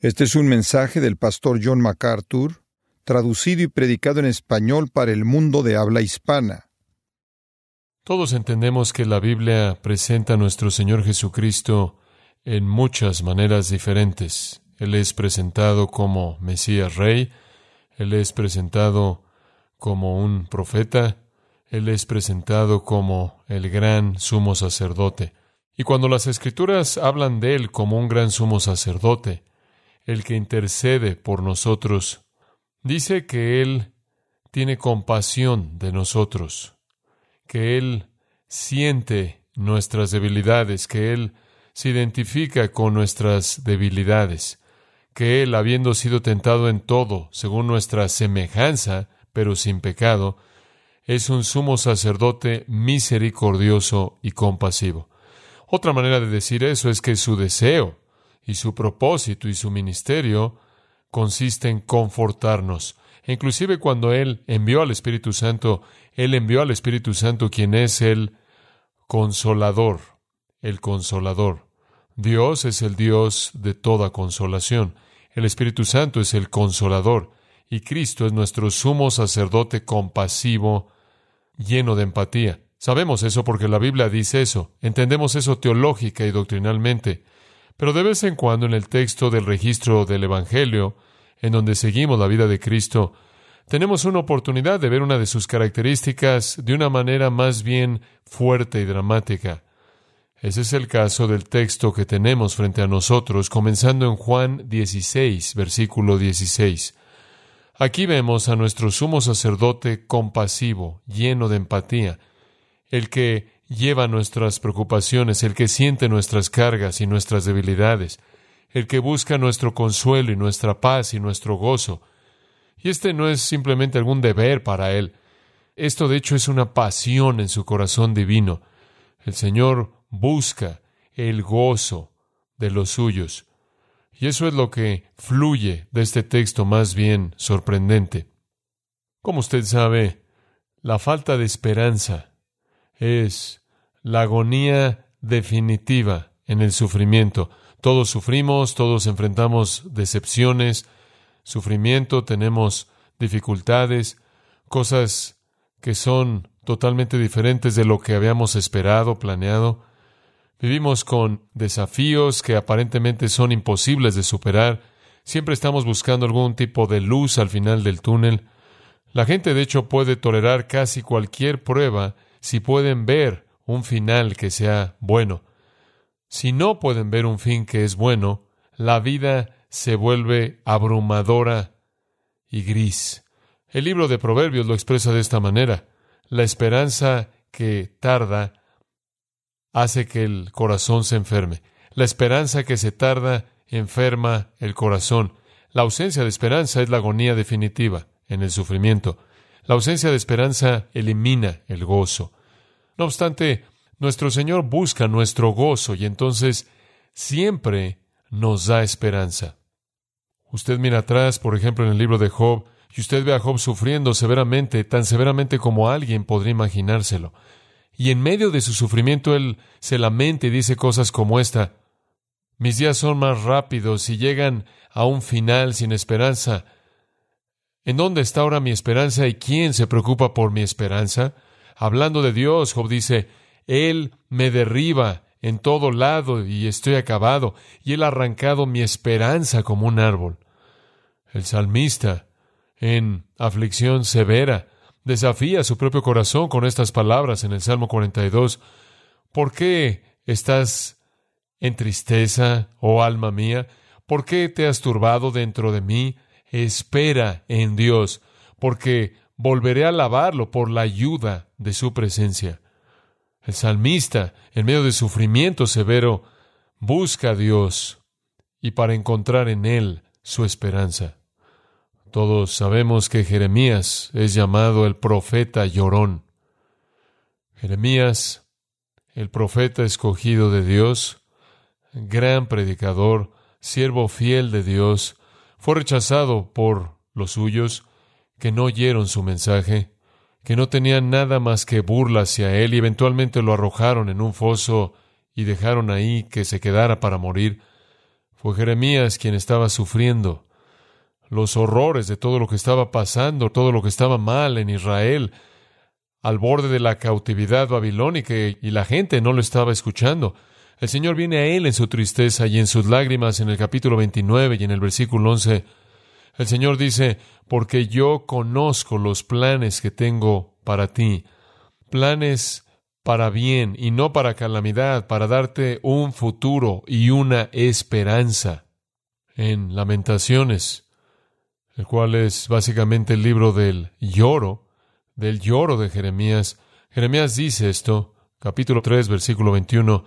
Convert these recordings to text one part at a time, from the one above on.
Este es un mensaje del pastor John MacArthur, traducido y predicado en español para el mundo de habla hispana. Todos entendemos que la Biblia presenta a nuestro Señor Jesucristo en muchas maneras diferentes. Él es presentado como Mesías Rey, Él es presentado como un profeta, Él es presentado como el gran sumo sacerdote. Y cuando las Escrituras hablan de Él como un gran sumo sacerdote, el que intercede por nosotros, dice que Él tiene compasión de nosotros, que Él siente nuestras debilidades, que Él se identifica con nuestras debilidades, que Él, habiendo sido tentado en todo, según nuestra semejanza, pero sin pecado, es un sumo sacerdote misericordioso y compasivo. Otra manera de decir eso es que su deseo y su propósito y su ministerio consiste en confortarnos. E inclusive cuando Él envió al Espíritu Santo, Él envió al Espíritu Santo, quien es el Consolador, el Consolador. Dios es el Dios de toda consolación. El Espíritu Santo es el Consolador. Y Cristo es nuestro sumo sacerdote compasivo, lleno de empatía. Sabemos eso porque la Biblia dice eso. Entendemos eso teológica y doctrinalmente. Pero de vez en cuando en el texto del registro del Evangelio, en donde seguimos la vida de Cristo, tenemos una oportunidad de ver una de sus características de una manera más bien fuerte y dramática. Ese es el caso del texto que tenemos frente a nosotros, comenzando en Juan 16, versículo 16. Aquí vemos a nuestro sumo sacerdote compasivo, lleno de empatía, el que lleva nuestras preocupaciones, el que siente nuestras cargas y nuestras debilidades, el que busca nuestro consuelo y nuestra paz y nuestro gozo. Y este no es simplemente algún deber para Él. Esto, de hecho, es una pasión en su corazón divino. El Señor busca el gozo de los suyos. Y eso es lo que fluye de este texto más bien sorprendente. Como usted sabe, la falta de esperanza es la agonía definitiva en el sufrimiento. Todos sufrimos, todos enfrentamos decepciones, sufrimiento, tenemos dificultades, cosas que son totalmente diferentes de lo que habíamos esperado, planeado. Vivimos con desafíos que aparentemente son imposibles de superar. Siempre estamos buscando algún tipo de luz al final del túnel. La gente, de hecho, puede tolerar casi cualquier prueba si pueden ver un final que sea bueno. Si no pueden ver un fin que es bueno, la vida se vuelve abrumadora y gris. El libro de Proverbios lo expresa de esta manera: la esperanza que tarda hace que el corazón se enferme. La esperanza que se tarda enferma el corazón. La ausencia de esperanza es la agonía definitiva en el sufrimiento. La ausencia de esperanza elimina el gozo. No obstante, nuestro Señor busca nuestro gozo y entonces siempre nos da esperanza. Usted mira atrás, por ejemplo, en el libro de Job, y usted ve a Job sufriendo severamente, tan severamente como alguien podría imaginárselo. Y en medio de su sufrimiento, él se lamenta y dice cosas como esta: mis días son más rápidos y llegan a un final sin esperanza. ¿En dónde está ahora mi esperanza y quién se preocupa por mi esperanza? Hablando de Dios, Job dice: Él me derriba en todo lado y estoy acabado, y Él ha arrancado mi esperanza como un árbol. El salmista, en aflicción severa, desafía su propio corazón con estas palabras en el Salmo 42. ¿Por qué estás en tristeza, oh alma mía? ¿Por qué te has turbado dentro de mí? Espera en Dios, porque volveré a alabarlo por la ayuda de su presencia. El salmista, en medio de sufrimiento severo, busca a Dios y para encontrar en Él su esperanza. Todos sabemos que Jeremías es llamado el profeta llorón. Jeremías, el profeta escogido de Dios, gran predicador, siervo fiel de Dios, fue rechazado por los suyos, que no oyeron su mensaje, que no tenían nada más que burla hacia él, y eventualmente lo arrojaron en un foso y dejaron ahí que se quedara para morir. Fue Jeremías quien estaba sufriendo los horrores de todo lo que estaba pasando, todo lo que estaba mal en Israel, al borde de la cautividad babilónica, y la gente no lo estaba escuchando. El Señor viene a él en su tristeza y en sus lágrimas en el capítulo 29 y en el versículo 11. El Señor dice, porque yo conozco los planes que tengo para ti, planes para bien y no para calamidad, para darte un futuro y una esperanza. En Lamentaciones, el cual es básicamente el libro del lloro de Jeremías, Jeremías dice esto, capítulo 3, versículo 21,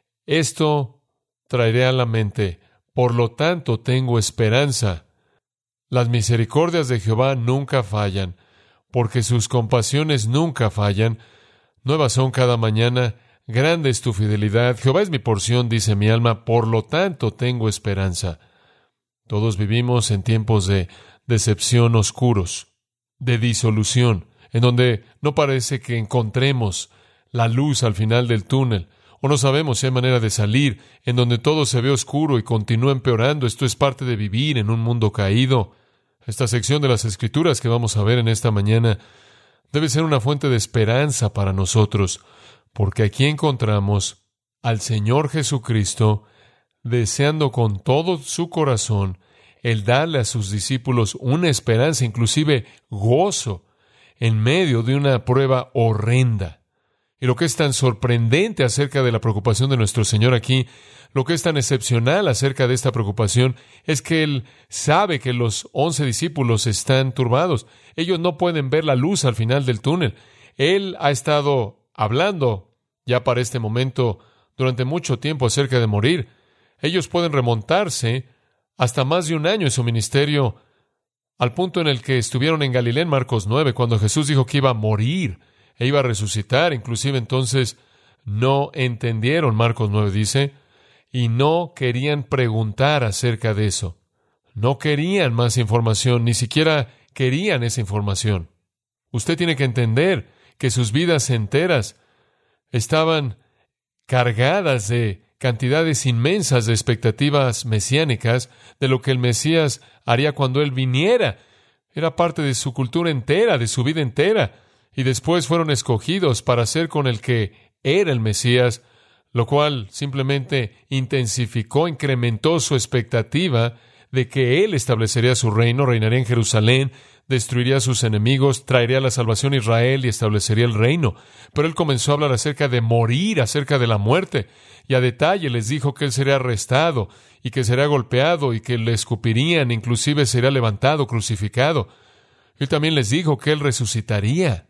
esto traeré a la mente, por lo tanto tengo esperanza. Las misericordias de Jehová nunca fallan, porque sus compasiones nunca fallan. Nuevas son cada mañana, grande es tu fidelidad. Jehová es mi porción, dice mi alma, por lo tanto tengo esperanza. Todos vivimos en tiempos de decepción oscuros, de disolución, en donde no parece que encontremos la luz al final del túnel, o no sabemos si hay manera de salir, en donde todo se ve oscuro y continúa empeorando. Esto es parte de vivir en un mundo caído. Esta sección de las Escrituras que vamos a ver en esta mañana debe ser una fuente de esperanza para nosotros, porque aquí encontramos al Señor Jesucristo deseando con todo su corazón el darle a sus discípulos una esperanza, inclusive gozo, en medio de una prueba horrenda. Y lo que es tan sorprendente acerca de la preocupación de nuestro Señor aquí, lo que es tan excepcional acerca de esta preocupación, es que Él sabe que los 11 discípulos están turbados. Ellos no pueden ver la luz al final del túnel. Él ha estado hablando ya para este momento durante mucho tiempo acerca de morir. Ellos pueden remontarse hasta más de un año en su ministerio, al punto en el que estuvieron en Galilea en Marcos 9, cuando Jesús dijo que iba a morir e iba a resucitar. Inclusive entonces no entendieron, Marcos 9 dice, y no querían preguntar acerca de eso. No querían más información, ni siquiera querían esa información. Usted tiene que entender que sus vidas enteras estaban cargadas de cantidades inmensas de expectativas mesiánicas de lo que el Mesías haría cuando Él viniera. Era parte de su cultura entera, de su vida entera. Y después fueron escogidos para ser con el que era el Mesías, lo cual simplemente intensificó, incrementó su expectativa de que Él establecería su reino, reinaría en Jerusalén, destruiría a sus enemigos, traería la salvación a Israel y establecería el reino. Pero Él comenzó a hablar acerca de morir, acerca de la muerte, y a detalle les dijo que Él sería arrestado y que sería golpeado y que le escupirían, inclusive sería levantado, crucificado. Él también les dijo que Él resucitaría.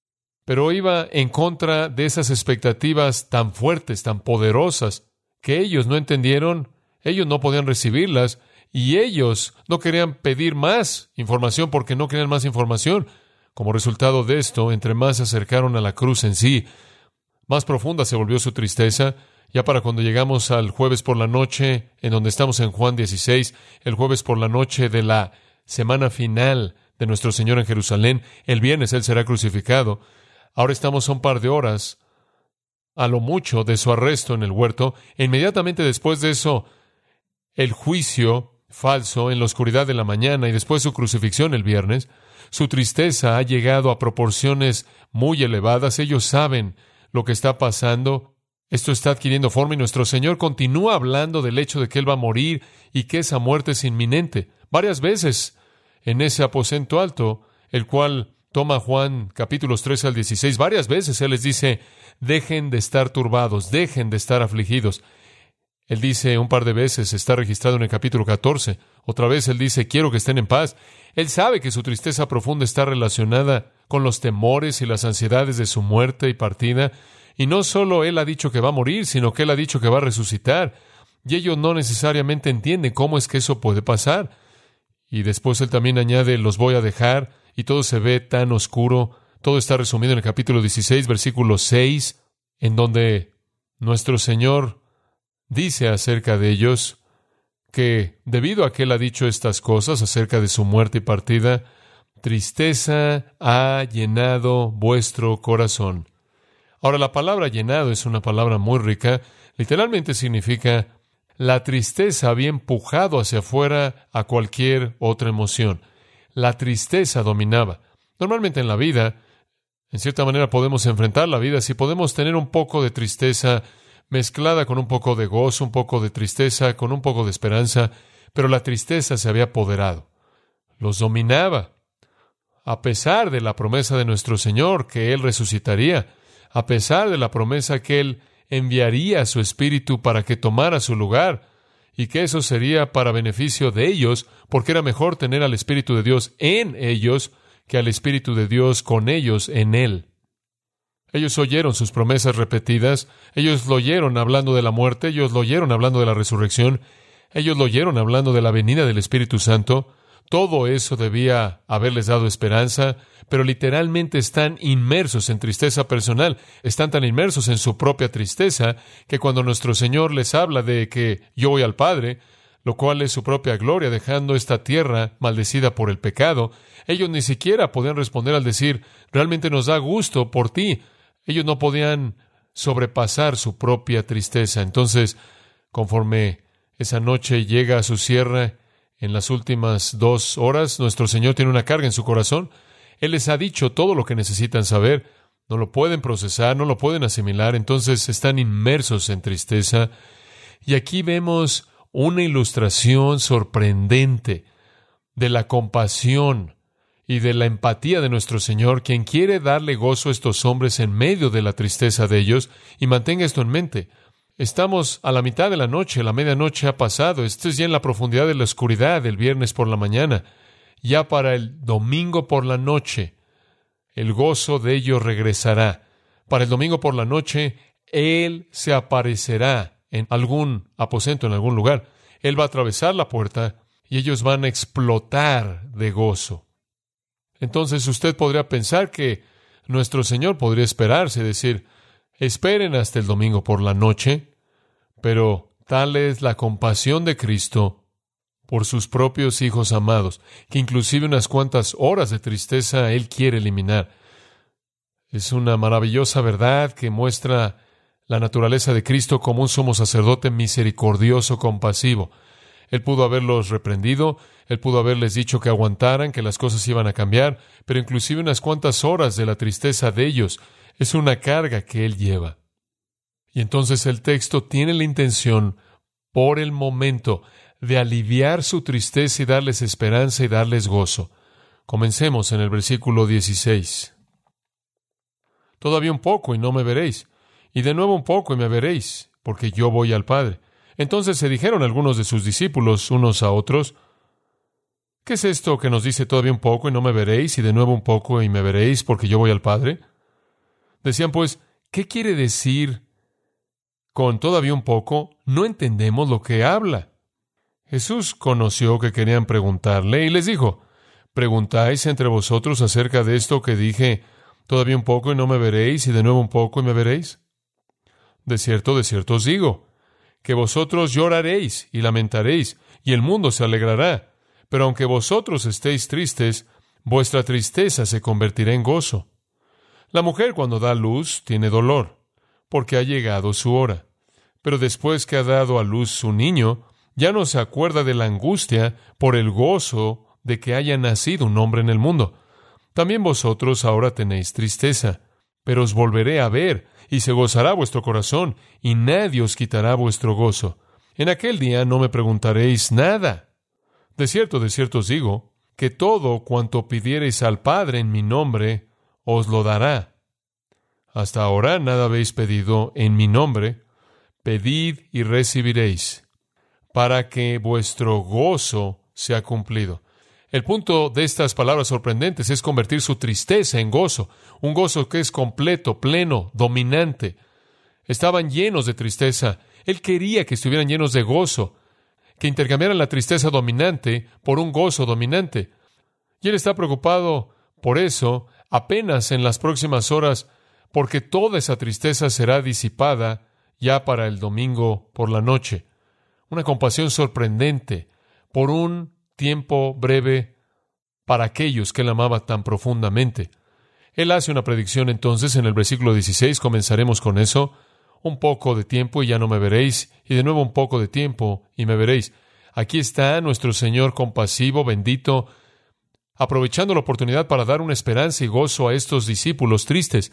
Pero iba en contra de esas expectativas tan fuertes, tan poderosas, que ellos no entendieron, ellos no podían recibirlas, y ellos no querían pedir más información porque no querían más información. Como resultado de esto, entre más se acercaron a la cruz en sí, más profunda se volvió su tristeza. Ya para cuando llegamos al jueves por la noche, en donde estamos en Juan 16, el jueves por la noche de la semana final de nuestro Señor en Jerusalén, el viernes Él será crucificado. Ahora estamos a un par de horas, a lo mucho, de su arresto en el huerto. E inmediatamente después de eso, el juicio falso en la oscuridad de la mañana y después su crucifixión el viernes. Su tristeza ha llegado a proporciones muy elevadas. Ellos saben lo que está pasando. Esto está adquiriendo forma y nuestro Señor continúa hablando del hecho de que Él va a morir y que esa muerte es inminente. Varias veces en ese aposento alto, el cual toma Juan capítulos 13 al 16, varias veces Él les dice, dejen de estar turbados, dejen de estar afligidos. Él dice un par de veces, está registrado en el capítulo 14, otra vez Él dice, quiero que estén en paz. Él sabe que su tristeza profunda está relacionada con los temores y las ansiedades de su muerte y partida. Y no solo Él ha dicho que va a morir, sino que Él ha dicho que va a resucitar. Y ellos no necesariamente entienden cómo es que eso puede pasar. Y después Él también añade, los voy a dejar, y todo se ve tan oscuro. Todo está resumido en el capítulo 16, versículo 6, en donde nuestro Señor dice acerca de ellos que debido a que Él ha dicho estas cosas acerca de su muerte y partida, tristeza ha llenado vuestro corazón. Ahora, la palabra llenado es una palabra muy rica. Literalmente significa La tristeza había empujado hacia afuera a cualquier otra emoción. La tristeza dominaba. Normalmente en la vida, en cierta manera podemos enfrentar la vida si podemos tener un poco de tristeza mezclada con un poco de gozo, un poco de tristeza con un poco de esperanza, pero la tristeza se había apoderado. Los dominaba. A pesar de la promesa de nuestro Señor que Él resucitaría, a pesar de la promesa que Él enviaría a su Espíritu para que tomara su lugar, y que eso sería para beneficio de ellos, porque era mejor tener al Espíritu de Dios en ellos que al Espíritu de Dios con ellos en Él. Ellos oyeron sus promesas repetidas, ellos lo oyeron hablando de la muerte, ellos lo oyeron hablando de la resurrección, ellos lo oyeron hablando de la venida del Espíritu Santo. Todo eso debía haberles dado esperanza, pero literalmente están inmersos en tristeza personal, están tan inmersos en su propia tristeza, que cuando nuestro Señor les habla de que yo voy al Padre, lo cual es su propia gloria, dejando esta tierra maldecida por el pecado, ellos ni siquiera podían responder al decir, realmente nos da gusto por ti. Ellos no podían sobrepasar su propia tristeza. Entonces, conforme esa noche llega a su cierre, en las últimas 2 horas, nuestro Señor tiene una carga en su corazón. Él les ha dicho todo lo que necesitan saber. No lo pueden procesar, no lo pueden asimilar. Entonces están inmersos en tristeza. Y aquí vemos una ilustración sorprendente de la compasión y de la empatía de nuestro Señor, quien quiere darle gozo a estos hombres en medio de la tristeza de ellos. Y mantenga esto en mente. Estamos a la mitad de la noche, la medianoche ha pasado. Esto es ya en la profundidad de la oscuridad del viernes por la mañana. Ya para el domingo por la noche, el gozo de ellos regresará. Para el domingo por la noche, Él se aparecerá en algún aposento, en algún lugar. Él va a atravesar la puerta y ellos van a explotar de gozo. Entonces usted podría pensar que nuestro Señor podría esperarse, decir, esperen hasta el domingo por la noche, pero tal es la compasión de Cristo por sus propios hijos amados, que inclusive unas cuantas horas de tristeza Él quiere eliminar. Es una maravillosa verdad que muestra la naturaleza de Cristo como un sumo sacerdote misericordioso, compasivo. Él pudo haberlos reprendido, Él pudo haberles dicho que aguantaran, que las cosas iban a cambiar, pero inclusive unas cuantas horas de la tristeza de ellos es una carga que Él lleva. Y entonces el texto tiene la intención, por el momento, de aliviar su tristeza y darles esperanza y darles gozo. Comencemos en el versículo 16. Todavía un poco y no me veréis, y de nuevo un poco y me veréis, porque yo voy al Padre. Entonces se dijeron algunos de sus discípulos unos a otros, ¿qué es esto que nos dice todavía un poco y no me veréis, y de nuevo un poco y me veréis, porque yo voy al Padre? Decían pues, ¿qué quiere decir con todavía un poco? No entendemos lo que habla. Jesús conoció que querían preguntarle y les dijo, ¿preguntáis entre vosotros acerca de esto que dije, todavía un poco y no me veréis, y de nuevo un poco y me veréis? De cierto os digo, que vosotros lloraréis y lamentaréis, y el mundo se alegrará. Pero aunque vosotros estéis tristes, vuestra tristeza se convertirá en gozo. La mujer cuando da luz tiene dolor, porque ha llegado su hora. Pero después que ha dado a luz su niño, ya no se acuerda de la angustia por el gozo de que haya nacido un hombre en el mundo. También vosotros ahora tenéis tristeza, pero os volveré a ver, y se gozará vuestro corazón, y nadie os quitará vuestro gozo. En aquel día no me preguntaréis nada. De cierto os digo, que todo cuanto pidiereis al Padre en mi nombre, os lo dará. Hasta ahora nada habéis pedido en mi nombre. Pedid y recibiréis, para que vuestro gozo sea cumplido. El punto de estas palabras sorprendentes es convertir su tristeza en gozo, un gozo que es completo, pleno, dominante. Estaban llenos de tristeza. Él quería que estuvieran llenos de gozo, que intercambiaran la tristeza dominante por un gozo dominante. Y Él está preocupado por eso apenas en las próximas horas, porque toda esa tristeza será disipada ya para el domingo por la noche. Una compasión sorprendente por un tiempo breve para aquellos que Él amaba tan profundamente. Él hace una predicción entonces en el versículo 16, comenzaremos con eso, un poco de tiempo y ya no me veréis, y de nuevo un poco de tiempo y me veréis. Aquí está nuestro Señor compasivo, bendito, aprovechando la oportunidad para dar una esperanza y gozo a estos discípulos tristes.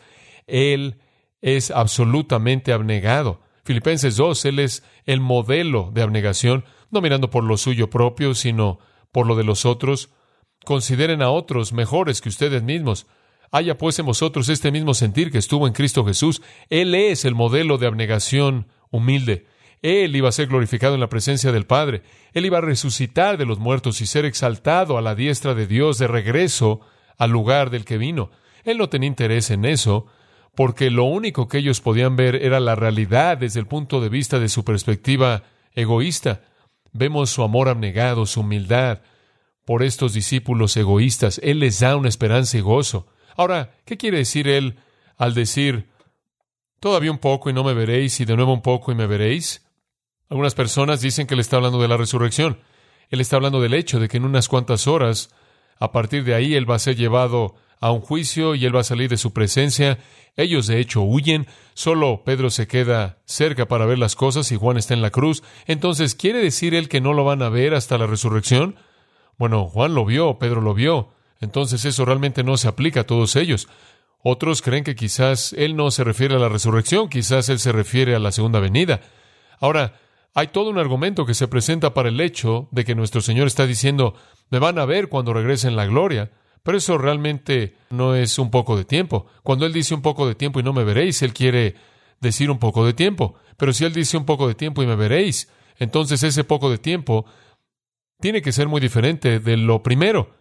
Él es absolutamente abnegado. Filipenses 2, Él es el modelo de abnegación, no mirando por lo suyo propio, sino por lo de los otros. Consideren a otros mejores que ustedes mismos. Haya pues en vosotros este mismo sentir que estuvo en Cristo Jesús. Él es el modelo de abnegación humilde. Él iba a ser glorificado en la presencia del Padre. Él iba a resucitar de los muertos y ser exaltado a la diestra de Dios de regreso al lugar del que vino. Él no tenía interés en eso, porque lo único que ellos podían ver era la realidad desde el punto de vista de su perspectiva egoísta. Vemos su amor abnegado, su humildad por estos discípulos egoístas. Él les da una esperanza y gozo. Ahora, ¿qué quiere decir Él al decir, todavía un poco y no me veréis, y de nuevo un poco y me veréis? Algunas personas dicen que Él está hablando de la resurrección. Él está hablando del hecho de que en unas cuantas horas, a partir de ahí, Él va a ser llevado a un juicio y Él va a salir de su presencia. Ellos, de hecho, huyen. Solo Pedro se queda cerca para ver las cosas y Juan está en la cruz. Entonces, ¿quiere decir Él que no lo van a ver hasta la resurrección? Bueno, Juan lo vio, Pedro lo vio. Entonces, eso realmente no se aplica a todos ellos. Otros creen que quizás Él no se refiere a la resurrección, quizás Él se refiere a la segunda venida. Ahora, hay todo un argumento que se presenta para el hecho de que nuestro Señor está diciendo, me van a ver cuando regrese en la gloria, pero eso realmente no es un poco de tiempo. Cuando Él dice un poco de tiempo y no me veréis, Él quiere decir un poco de tiempo. Pero si Él dice un poco de tiempo y me veréis, entonces ese poco de tiempo tiene que ser muy diferente de lo primero.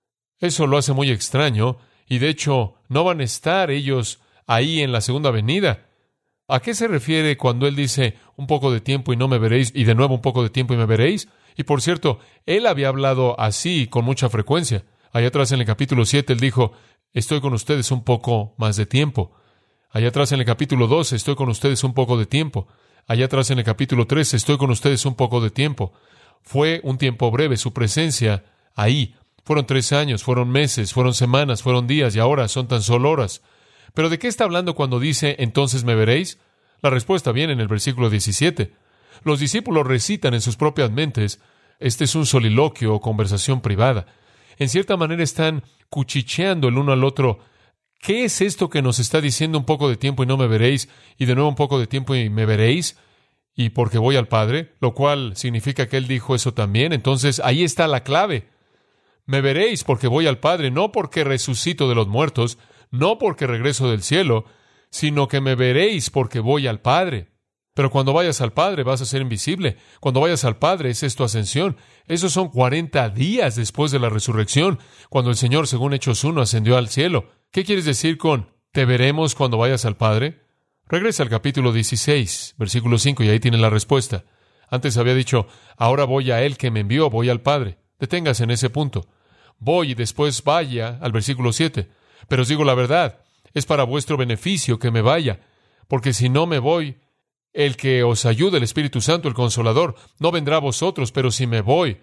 Eso lo hace muy extraño, y de hecho no van a estar ellos ahí en la segunda venida. ¿A qué se refiere cuando Él dice un poco de tiempo y no me veréis, y de nuevo un poco de tiempo y me veréis? Y por cierto, Él había hablado así con mucha frecuencia. Allá atrás en el capítulo 7 Él dijo, estoy con ustedes un poco más de tiempo. Allá atrás en el capítulo 12, estoy con ustedes un poco de tiempo. Allá atrás en el capítulo 13, estoy con ustedes un poco de tiempo. Fue un tiempo breve, su presencia ahí. Fueron 3 años, fueron meses, fueron semanas, fueron días, y ahora son tan solo horas. ¿Pero de qué está hablando cuando dice, entonces me veréis? La respuesta viene en el versículo 17. Los discípulos recitan en sus propias mentes, este es un soliloquio o conversación privada. En cierta manera están cuchicheando el uno al otro. ¿Qué es esto que nos está diciendo un poco de tiempo y no me veréis? Y de nuevo un poco de tiempo y me veréis. Y porque voy al Padre, lo cual significa que Él dijo eso también. Entonces ahí está la clave. Me veréis porque voy al Padre, no porque resucito de los muertos, no porque regreso del cielo, sino que me veréis porque voy al Padre. Pero cuando vayas al Padre vas a ser invisible. Cuando vayas al Padre, esa es tu ascensión. Esos son 40 días después de la resurrección, cuando el Señor, según Hechos 1, ascendió al cielo. ¿Qué quieres decir con te veremos cuando vayas al Padre? Regresa al capítulo 16, versículo 5, y ahí tienes la respuesta. Antes había dicho, ahora voy a Él que me envió, voy al Padre. Deténgase en ese punto. Voy y después vaya al versículo 7. Pero os digo la verdad, es para vuestro beneficio que me vaya, porque si no me voy, el que os ayude, el Espíritu Santo, el Consolador, no vendrá a vosotros, pero si me voy,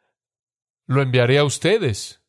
lo enviaré a ustedes.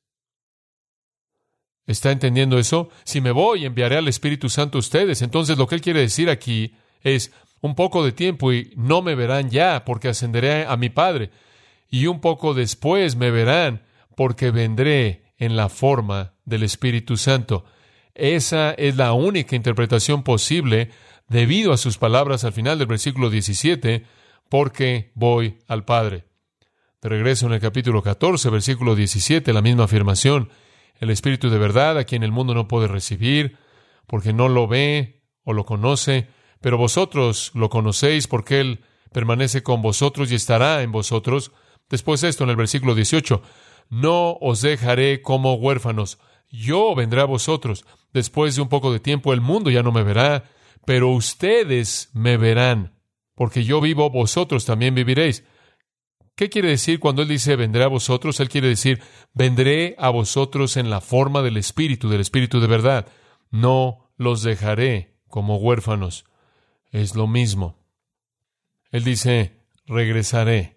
¿Está entendiendo eso? Si me voy, enviaré al Espíritu Santo a ustedes. Entonces lo que Él quiere decir aquí es un poco de tiempo y no me verán ya, porque ascenderé a mi Padre. Y un poco después me verán, porque vendré en la forma del Espíritu Santo. Esa es la única interpretación posible debido a sus palabras al final del versículo 17, porque voy al Padre. De regreso en el capítulo 14, versículo 17, la misma afirmación. El Espíritu de verdad, a quien el mundo no puede recibir, porque no lo ve o lo conoce, pero vosotros lo conocéis porque Él permanece con vosotros y estará en vosotros. Después esto en el versículo 18, no os dejaré como huérfanos, yo vendré a vosotros. Después de un poco de tiempo el mundo ya no me verá, pero ustedes me verán, porque yo vivo, vosotros también viviréis. ¿Qué quiere decir cuando Él dice vendré a vosotros? Él quiere decir vendré a vosotros en la forma del Espíritu de verdad. No los dejaré como huérfanos. Es lo mismo. Él dice regresaré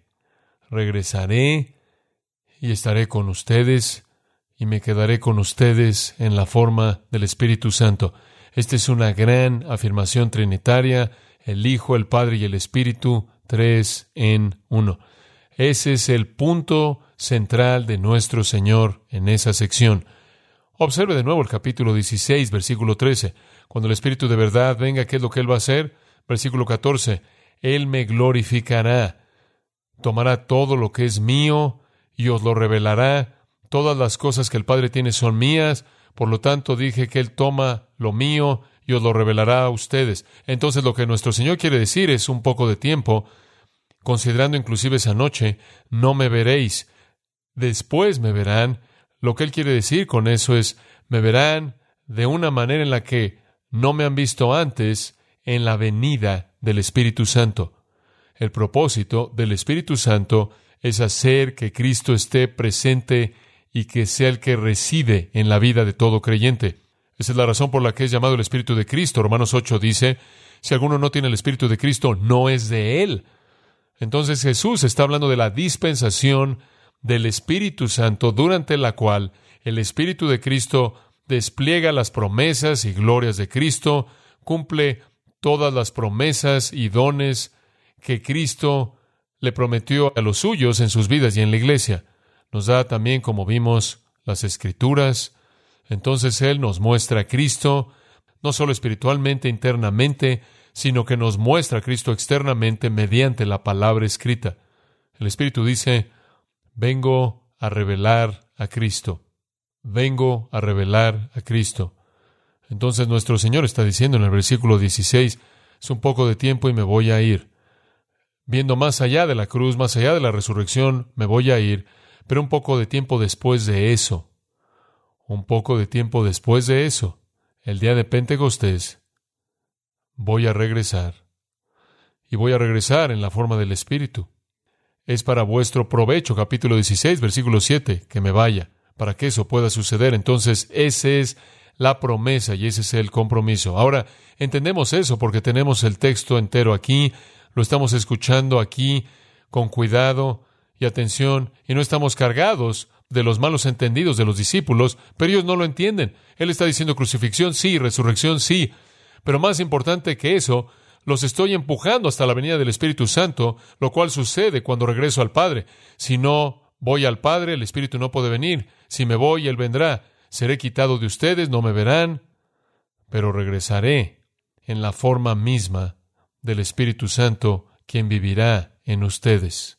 y estaré con ustedes y me quedaré con ustedes en la forma del Espíritu Santo. Esta es una gran afirmación trinitaria el Hijo, el Padre y el Espíritu, 3 en 1. Ese es el punto central de nuestro Señor en esa sección. Observe de nuevo el capítulo 16, versículo 13. Cuando el Espíritu de verdad venga, ¿qué es lo que Él va a hacer? Versículo 14. Él me glorificará. Tomará todo lo que es mío y os lo revelará. Todas las cosas que el Padre tiene son mías. Por lo tanto, dije que Él toma lo mío y os lo revelará a ustedes. Entonces, lo que nuestro Señor quiere decir es un poco de tiempo, considerando inclusive esa noche, no me veréis. Después me verán. Lo que Él quiere decir con eso es, me verán de una manera en la que no me han visto antes en la venida del Espíritu Santo. El propósito del Espíritu Santo es hacer que Cristo esté presente y que sea el que reside en la vida de todo creyente. Esa es la razón por la que es llamado el Espíritu de Cristo. Romanos 8 dice, si alguno no tiene el Espíritu de Cristo, no es de Él. Entonces Jesús está hablando de la dispensación del Espíritu Santo, durante la cual el Espíritu de Cristo despliega las promesas y glorias de Cristo, cumple todas las promesas y dones que Cristo le prometió a los suyos en sus vidas y en la iglesia. Nos da también, como vimos, las Escrituras. Entonces Él nos muestra a Cristo, no solo espiritualmente, internamente, sino que nos muestra a Cristo externamente mediante la palabra escrita. El Espíritu dice, vengo a revelar a Cristo. Vengo a revelar a Cristo. Entonces nuestro Señor está diciendo en el versículo 16, es un poco de tiempo y me voy a ir. Viendo más allá de la cruz, más allá de la resurrección, me voy a ir, pero un poco de tiempo después de eso. Un poco de tiempo después de eso, el día de Pentecostés, voy a regresar. Y voy a regresar en la forma del Espíritu. Es para vuestro provecho, capítulo 16, versículo 7, que me vaya, para que eso pueda suceder. Entonces, esa es la promesa y ese es el compromiso. Ahora, entendemos eso porque tenemos el texto entero aquí, lo estamos escuchando aquí con cuidado y atención, y no estamos cargados de los malos entendidos de los discípulos, pero ellos no lo entienden. Él está diciendo crucifixión, sí, resurrección, sí, pero más importante que eso, los estoy empujando hasta la venida del Espíritu Santo, lo cual sucede cuando regreso al Padre. Si no voy al Padre, el Espíritu no puede venir. Si me voy, Él vendrá. Seré quitado de ustedes, no me verán, pero regresaré en la forma misma del Espíritu Santo, quien vivirá en ustedes.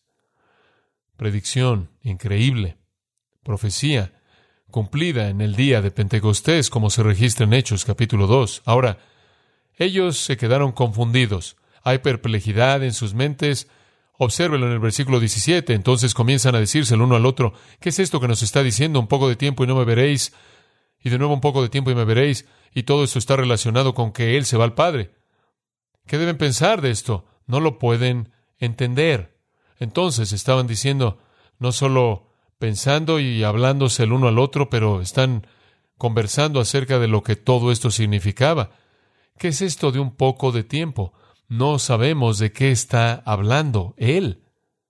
Predicción increíble, profecía cumplida en el día de Pentecostés, como se registra en Hechos capítulo 2. Ahora, ellos se quedaron confundidos. Hay perplejidad en sus mentes. Obsérvelo en el versículo 17. Entonces comienzan a decirse el uno al otro, ¿qué es esto que nos está diciendo? Un poco de tiempo y no me veréis. Y de nuevo un poco de tiempo y me veréis. Y todo esto está relacionado con que Él se va al Padre. ¿Qué deben pensar de esto? No lo pueden entender. Entonces estaban diciendo, no solo pensando y hablándose el uno al otro, pero están conversando acerca de lo que todo esto significaba. ¿Qué es esto de un poco de tiempo? No sabemos de qué está hablando Él.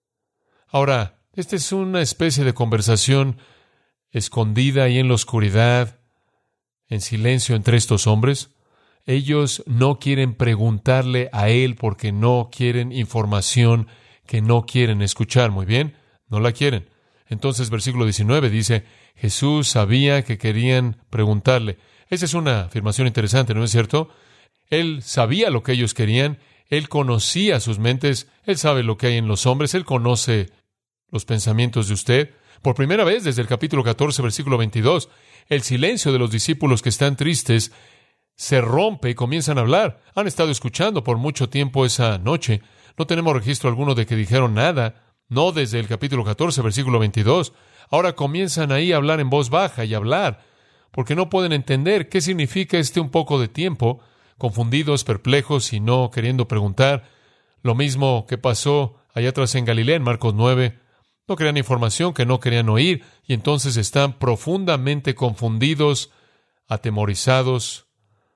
Ahora, esta es una especie de conversación escondida ahí en la oscuridad, en silencio entre estos hombres. Ellos no quieren preguntarle a Él porque no quieren información que no quieren escuchar. Muy bien, no la quieren. Entonces, versículo 19 dice, Jesús sabía que querían preguntarle. Esa es una afirmación interesante, ¿no es cierto? Él sabía lo que ellos querían, Él conocía sus mentes, Él sabe lo que hay en los hombres, Él conoce los pensamientos de usted. Por primera vez desde el capítulo 14, versículo 22, el silencio de los discípulos que están tristes se rompe y comienzan a hablar. Han estado escuchando por mucho tiempo esa noche. No tenemos registro alguno de que dijeron nada, no desde el capítulo 14, versículo 22. Ahora comienzan ahí a hablar en voz baja y hablar, porque no pueden entender qué significa un poco de tiempo, confundidos, perplejos y no queriendo preguntar. Lo mismo que pasó allá atrás en Galilea, en Marcos 9. No querían información que no querían oír, y entonces están profundamente confundidos, atemorizados.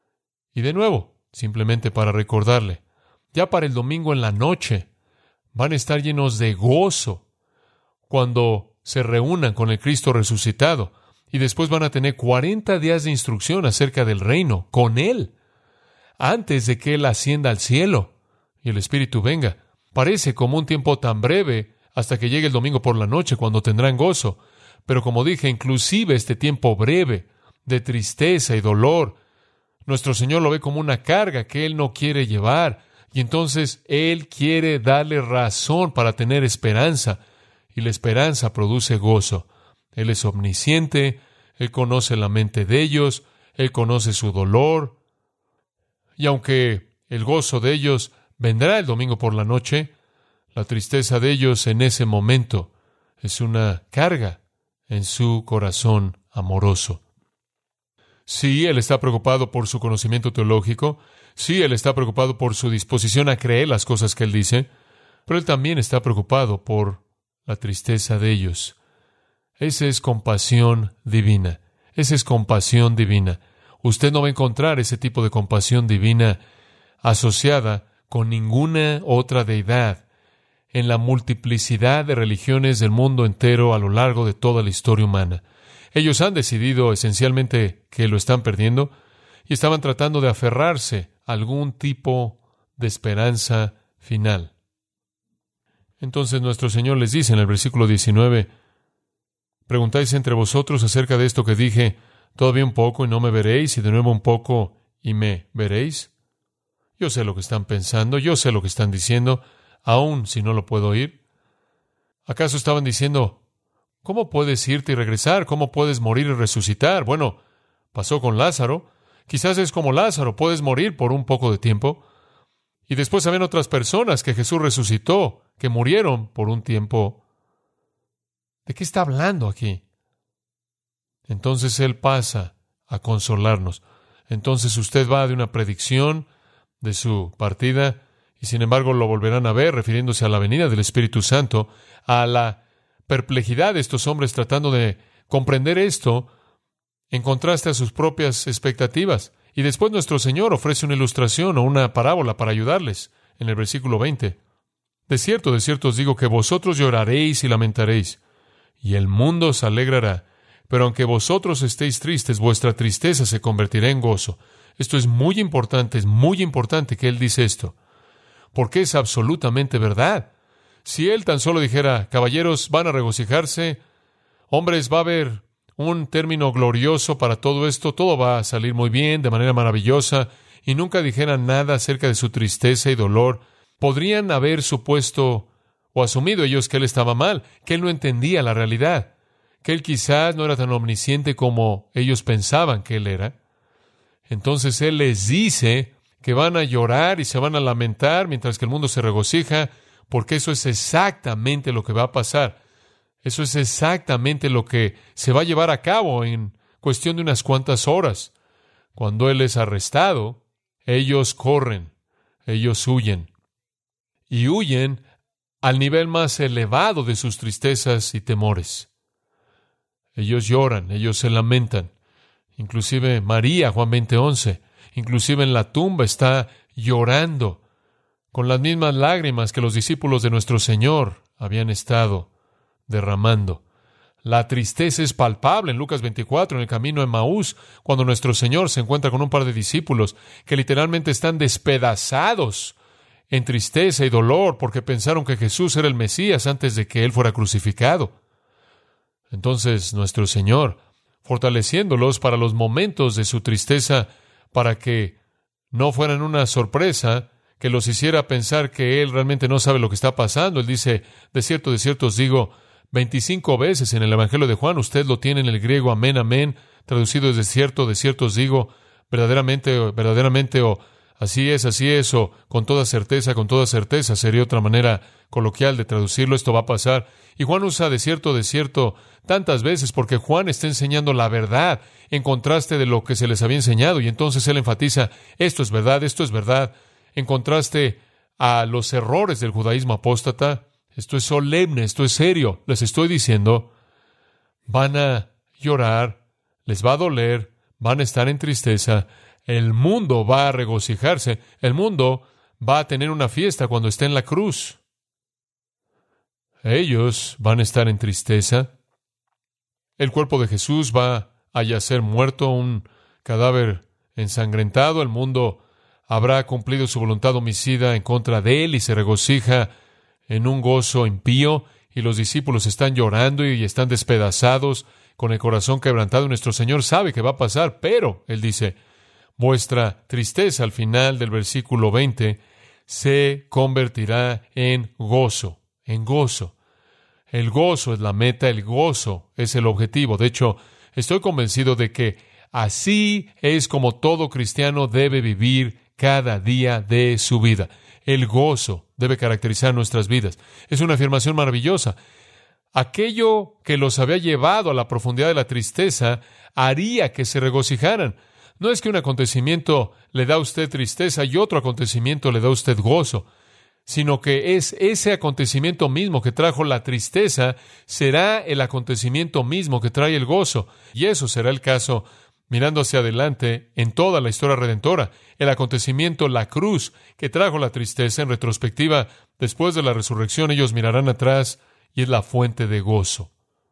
Y de nuevo, simplemente para recordarle, ya para el domingo en la noche, van a estar llenos de gozo cuando se reúnan con el Cristo resucitado, y después van a tener 40 días de instrucción acerca del reino con Él, antes de que Él ascienda al cielo. y el Espíritu venga. Parece como un tiempo tan breve hasta que llegue el domingo por la noche, cuando tendrán gozo. Pero como dije, inclusive este tiempo breve de tristeza y dolor, nuestro Señor lo ve como una carga que Él no quiere llevar. Y entonces Él quiere darle razón para tener esperanza. Y la esperanza produce gozo. Él es omnisciente, Él conoce la mente de ellos, Él conoce su dolor. Y aunque el gozo de ellos vendrá el domingo por la noche, la tristeza de ellos en ese momento es una carga en su corazón amoroso. Sí, Él está preocupado por su conocimiento teológico. Sí, Él está preocupado por su disposición a creer las cosas que Él dice. Pero Él también está preocupado por la tristeza de ellos. Esa es compasión divina. Esa es compasión divina. Usted no va a encontrar ese tipo de compasión divina asociada con ninguna otra deidad en la multiplicidad de religiones del mundo entero a lo largo de toda la historia humana. Ellos han decidido esencialmente que lo están perdiendo y estaban tratando de aferrarse a algún tipo de esperanza final. Entonces nuestro Señor les dice en el versículo 19, preguntáis entre vosotros acerca de esto que dije, todavía un poco y no me veréis, y de nuevo un poco y me veréis. Yo sé lo que están pensando, yo sé lo que están diciendo, aun si no lo puedo oír. ¿Acaso estaban diciendo, ¿cómo puedes irte y regresar? ¿Cómo puedes morir y resucitar? Bueno, pasó con Lázaro. Quizás es como Lázaro, puedes morir por un poco de tiempo. Y después habían otras personas que Jesús resucitó, que murieron por un tiempo. ¿De qué está hablando aquí? Entonces Él pasa a consolarnos. Entonces usted va de una predicción de su partida, y sin embargo lo volverán a ver, refiriéndose a la venida del Espíritu Santo, a la perplejidad de estos hombres tratando de comprender esto en contraste a sus propias expectativas. Y después nuestro Señor ofrece una ilustración o una parábola para ayudarles, en el versículo 20. De cierto os digo que vosotros lloraréis y lamentaréis, y el mundo se alegrará. Pero aunque vosotros estéis tristes, vuestra tristeza se convertirá en gozo. Esto es muy importante que Él dice esto, porque es absolutamente verdad. Si Él tan solo dijera, caballeros, van a regocijarse, hombres, va a haber un término glorioso para todo esto, todo va a salir muy bien, de manera maravillosa, y nunca dijera nada acerca de su tristeza y dolor, podrían haber supuesto o asumido ellos que Él estaba mal, que Él no entendía la realidad, que Él quizás no era tan omnisciente como ellos pensaban que Él era. Entonces Él les dice que van a llorar y se van a lamentar mientras que el mundo se regocija, porque eso es exactamente lo que va a pasar. Eso es exactamente lo que se va a llevar a cabo en cuestión de unas cuantas horas. Cuando Él es arrestado, ellos corren, ellos huyen. Y huyen al nivel más elevado de sus tristezas y temores. Ellos lloran, ellos se lamentan. Inclusive María, Juan 20:11, inclusive en la tumba está llorando con las mismas lágrimas que los discípulos de nuestro Señor habían estado derramando. La tristeza es palpable en Lucas 24, en el camino a Emaús, cuando nuestro Señor se encuentra con un par de discípulos que literalmente están despedazados en tristeza y dolor porque pensaron que Jesús era el Mesías antes de que Él fuera crucificado. Entonces nuestro Señor, fortaleciéndolos para los momentos de su tristeza, para que no fueran una sorpresa que los hiciera pensar que Él realmente no sabe lo que está pasando. Él dice, de cierto os digo, 25 veces en el Evangelio de Juan, usted lo tiene en el griego, amén, amén, traducido es de cierto os digo, verdaderamente, o así es, o con toda certeza, sería otra manera coloquial de traducirlo, esto va a pasar. Y Juan usa de cierto tantas veces porque Juan está enseñando la verdad en contraste de lo que se les había enseñado, y entonces él enfatiza, esto es verdad, en contraste a los errores del judaísmo apóstata. Esto es solemne, esto es serio. Les estoy diciendo, van a llorar, les va a doler, van a estar en tristeza. El mundo va a regocijarse. El mundo va a tener una fiesta cuando esté en la cruz. Ellos van a estar en tristeza. El cuerpo de Jesús va a yacer muerto, un cadáver ensangrentado. El mundo habrá cumplido su voluntad homicida en contra de él y se regocija en un gozo impío, y los discípulos están llorando y están despedazados con el corazón quebrantado. Nuestro Señor sabe que va a pasar, pero Él dice, vuestra tristeza al final del versículo 20 se convertirá en gozo, en gozo. El gozo es la meta, el gozo es el objetivo. De hecho, estoy convencido de que así es como todo cristiano debe vivir cada día de su vida. El gozo debe caracterizar nuestras vidas. Es una afirmación maravillosa. Aquello que los había llevado a la profundidad de la tristeza haría que se regocijaran. No es que un acontecimiento le da a usted tristeza y otro acontecimiento le da a usted gozo, sino que es ese acontecimiento mismo que trajo la tristeza, será el acontecimiento mismo que trae el gozo. Y eso será el caso mirando hacia adelante en toda la historia redentora. El acontecimiento, la cruz, que trajo la tristeza, en retrospectiva, después de la resurrección, ellos mirarán atrás y es la fuente de gozo.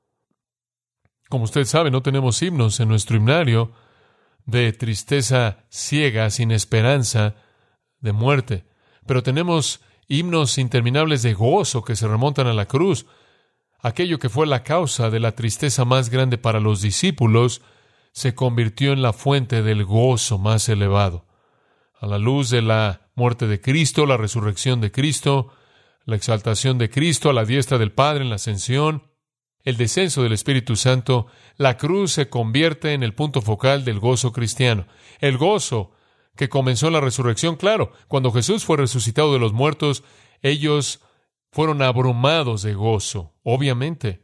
Como usted sabe, no tenemos himnos en nuestro himnario de tristeza ciega, sin esperanza, de muerte, pero tenemos himnos interminables de gozo que se remontan a la cruz. Aquello que fue la causa de la tristeza más grande para los discípulos se convirtió en la fuente del gozo más elevado. A la luz de la muerte de Cristo, la resurrección de Cristo, la exaltación de Cristo a la diestra del Padre en la ascensión, el descenso del Espíritu Santo, la cruz se convierte en el punto focal del gozo cristiano. El gozo que comenzó en la resurrección, claro, cuando Jesús fue resucitado de los muertos, ellos fueron abrumados de gozo, obviamente.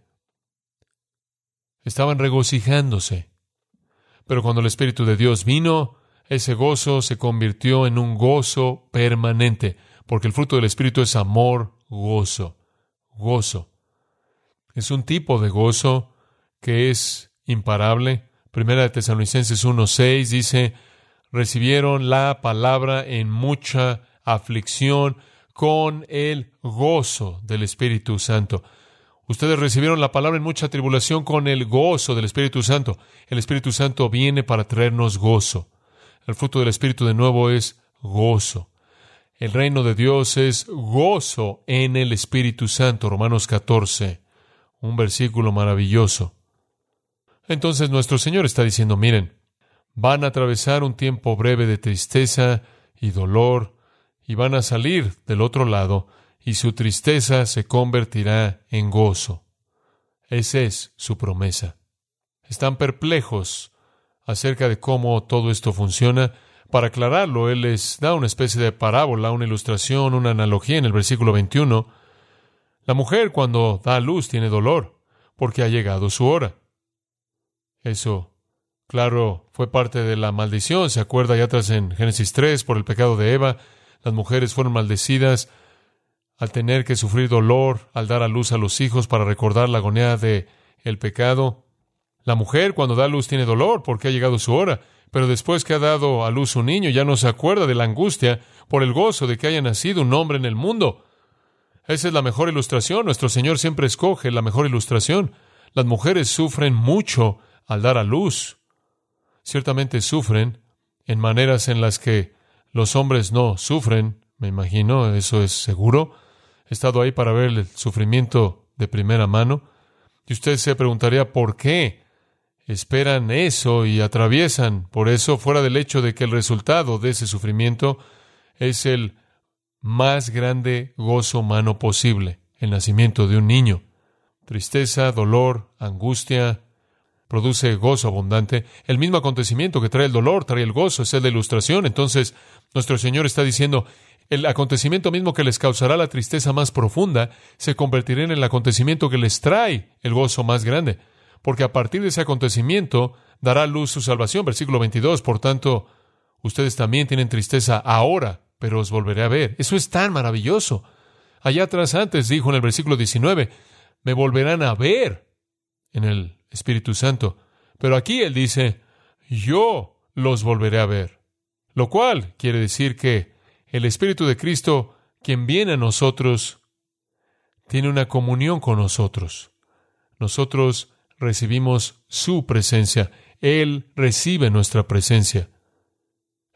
Estaban regocijándose. Pero cuando el Espíritu de Dios vino, ese gozo se convirtió en un gozo permanente, porque el fruto del Espíritu es amor, gozo, gozo. Es un tipo de gozo que es imparable. Primera de Tesalonicenses 1:6 dice, recibieron la palabra en mucha aflicción con el gozo del Espíritu Santo. Ustedes recibieron la palabra en mucha tribulación con el gozo del Espíritu Santo. El Espíritu Santo viene para traernos gozo. El fruto del Espíritu de nuevo es gozo. El reino de Dios es gozo en el Espíritu Santo. Romanos 14, un versículo maravilloso. Entonces nuestro Señor está diciendo, miren, van a atravesar un tiempo breve de tristeza y dolor y van a salir del otro lado y su tristeza se convertirá en gozo. Esa es su promesa. Están perplejos acerca de cómo todo esto funciona. Para aclararlo, Él les da una especie de parábola, una ilustración, una analogía en el versículo 21. La mujer cuando da a luz tiene dolor porque ha llegado su hora. Eso, claro, fue parte de la maldición. ¿Se acuerda allá atrás en Génesis 3 por el pecado de Eva? Las mujeres fueron maldecidas al tener que sufrir dolor, al dar a luz a los hijos para recordar la agonía de el pecado. La mujer cuando da a luz tiene dolor porque ha llegado su hora, pero después que ha dado a luz un niño ya no se acuerda de la angustia por el gozo de que haya nacido un hombre en el mundo. Esa es la mejor ilustración. Nuestro Señor siempre escoge la mejor ilustración. Las mujeres sufren mucho al dar a luz. Ciertamente sufren en maneras en las que los hombres no sufren, me imagino, eso es seguro. He estado ahí para ver el sufrimiento de primera mano. Y usted se preguntaría por qué esperan eso y atraviesan por eso, fuera del hecho de que el resultado de ese sufrimiento es el más grande gozo humano posible, el nacimiento de un niño. Tristeza, dolor, angustia, produce gozo abundante. El mismo acontecimiento que trae el dolor, trae el gozo, esa es la ilustración. Entonces, nuestro Señor está diciendo, el acontecimiento mismo que les causará la tristeza más profunda se convertirá en el acontecimiento que les trae el gozo más grande, porque a partir de ese acontecimiento dará a luz su salvación. Versículo 22, por tanto, ustedes también tienen tristeza ahora, pero os volveré a ver. Eso es tan maravilloso. Allá atrás antes dijo en el versículo 19, me volverán a ver en el Espíritu Santo. Pero aquí Él dice, yo los volveré a ver. Lo cual quiere decir que el Espíritu de Cristo, quien viene a nosotros, tiene una comunión con nosotros. Nosotros recibimos su presencia. Él recibe nuestra presencia.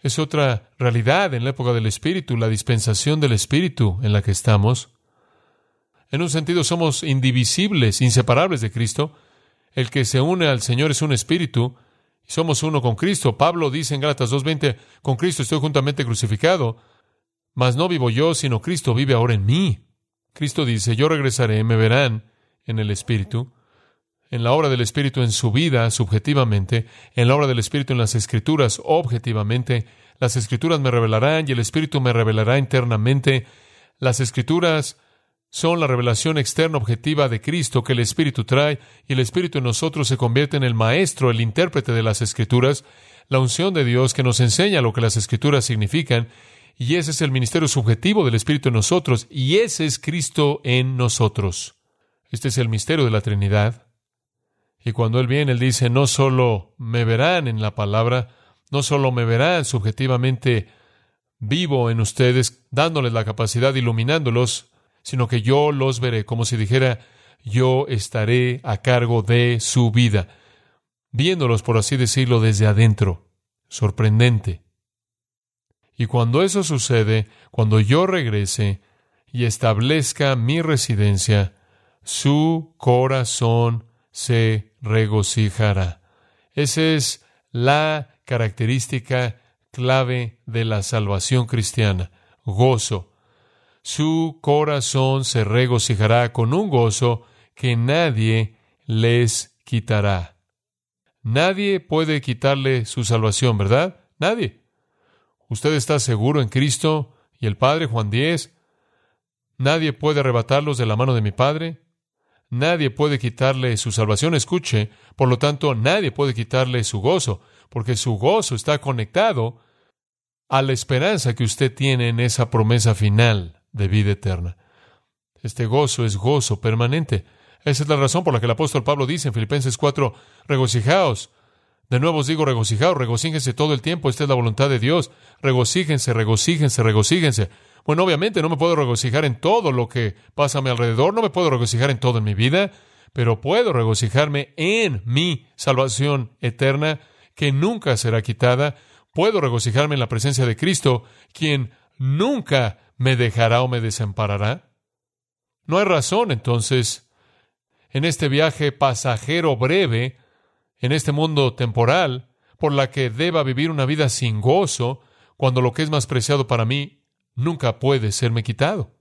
Es otra realidad en la época del Espíritu, la dispensación del Espíritu en la que estamos. En un sentido somos indivisibles, inseparables de Cristo. El que se une al Señor es un espíritu y somos uno con Cristo. Pablo dice en Gálatas 2:20, con Cristo estoy juntamente crucificado, mas no vivo yo, sino Cristo vive ahora en mí. Cristo dice, yo regresaré, me verán en el Espíritu, en la obra del Espíritu en su vida, subjetivamente, en la obra del Espíritu en las Escrituras, objetivamente. Las Escrituras me revelarán y el Espíritu me revelará internamente. Las Escrituras son la revelación externa objetiva de Cristo que el Espíritu trae, y el Espíritu en nosotros se convierte en el maestro, el intérprete de las Escrituras, la unción de Dios que nos enseña lo que las Escrituras significan, y ese es el ministerio subjetivo del Espíritu en nosotros, y ese es Cristo en nosotros. Este es el misterio de la Trinidad. Y cuando Él viene, Él dice, no solo me verán en la palabra, no solo me verán subjetivamente vivo en ustedes, dándoles la capacidad, iluminándolos, sino que yo los veré, como si dijera, yo estaré a cargo de su vida, viéndolos, por así decirlo, desde adentro. Sorprendente. Y cuando eso sucede, cuando yo regrese y establezca mi residencia, su corazón se regocijará. Esa es la característica clave de la salvación cristiana, gozo. Su corazón se regocijará con un gozo que nadie les quitará. Nadie puede quitarle su salvación, ¿verdad? Nadie. Usted está seguro en Cristo y el Padre, Juan 10. Nadie puede arrebatarlos de la mano de mi Padre. Nadie puede quitarle su salvación. Escuche, por lo tanto, nadie puede quitarle su gozo, porque su gozo está conectado a la esperanza que usted tiene en esa promesa final de vida eterna. Este gozo es gozo permanente. Esa es la razón por la que el apóstol Pablo dice en Filipenses 4, regocijaos. De nuevo os digo regocijaos, regocíjense todo el tiempo, esta es la voluntad de Dios. Regocíjense, regocíjense, regocíjense. Bueno, obviamente no me puedo regocijar en todo lo que pasa a mi alrededor, no me puedo regocijar en todo en mi vida, pero puedo regocijarme en mi salvación eterna, que nunca será quitada. Puedo regocijarme en la presencia de Cristo, quien nunca me dejará o me desamparará. No hay razón, entonces, en este viaje pasajero breve, en este mundo temporal, por la que deba vivir una vida sin gozo, cuando lo que es más preciado para mí nunca puede serme quitado.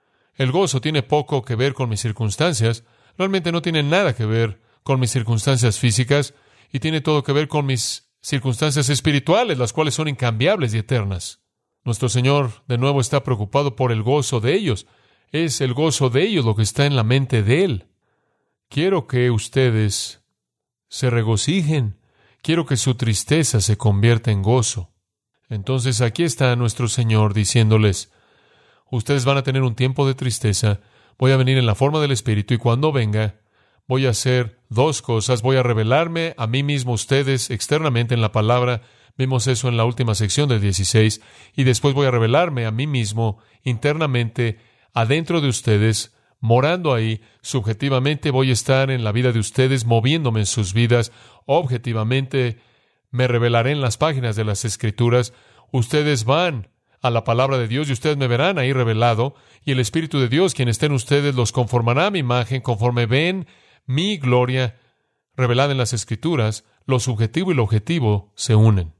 El gozo tiene poco que ver con mis circunstancias, realmente no tiene nada que ver con mis circunstancias físicas, y tiene todo que ver con mis circunstancias espirituales, las cuales son incambiables y eternas. Nuestro Señor, de nuevo, está preocupado por el gozo de ellos. Es el gozo de ellos lo que está en la mente de Él. Quiero que ustedes se regocijen. Quiero que su tristeza se convierta en gozo. Entonces aquí está nuestro Señor diciéndoles, ustedes van a tener un tiempo de tristeza, voy a venir en la forma del Espíritu, y cuando venga, voy a hacer dos cosas. Voy a revelarme a mí mismo a ustedes externamente en la palabra. Vimos eso en la última sección del 16. Y después voy a revelarme a mí mismo internamente adentro de ustedes, morando ahí. Subjetivamente voy a estar en la vida de ustedes, moviéndome en sus vidas. Objetivamente me revelaré en las páginas de las Escrituras. Ustedes van a la palabra de Dios y ustedes me verán ahí revelado. Y el Espíritu de Dios, quien esté en ustedes, los conformará a mi imagen conforme ven mi gloria revelada en las Escrituras. Lo subjetivo y lo objetivo se unen.